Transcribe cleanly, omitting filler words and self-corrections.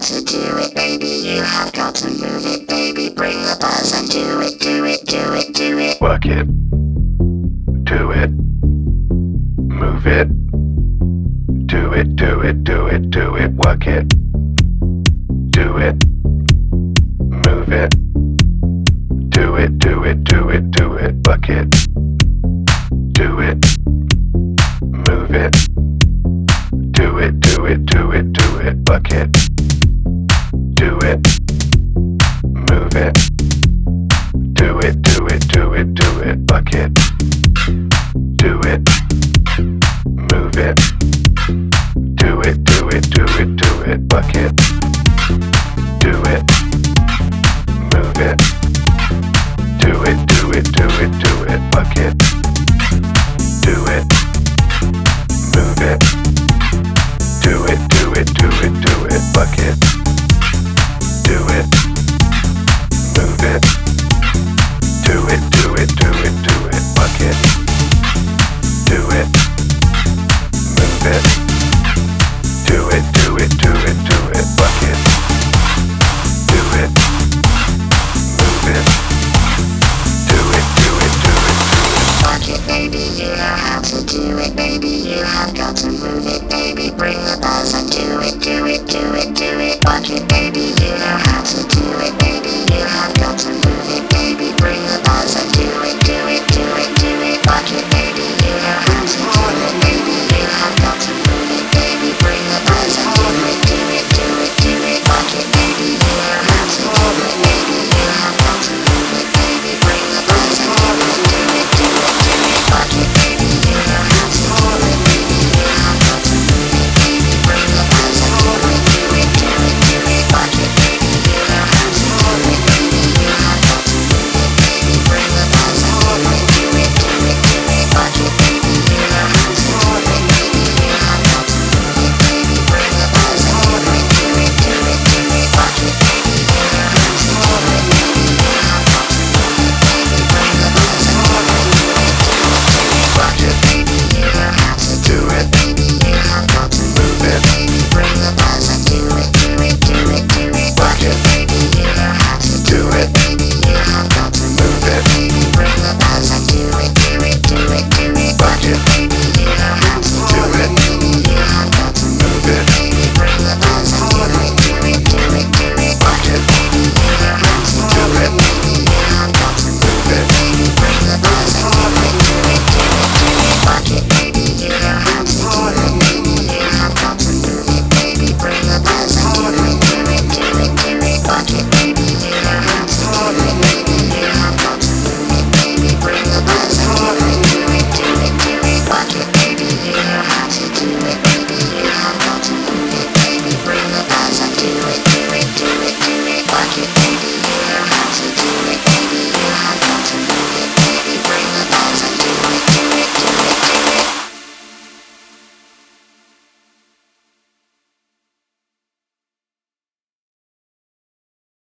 to do it, baby. You have got to move it, baby. Bring the buzz and do it, do it, do it, do it. Work it. Do it. Move it. Do it, do it, do it, do it. Work it. Do it. Move it. Do it, do it, do it, do it. Work it. Do it. Move it. Do it, do it, do it, do it. Work it. Do it. Move it. Do it, do it, do it, do it. Work it. Do it. Move it. Do it, do it, do it, do it. Work it.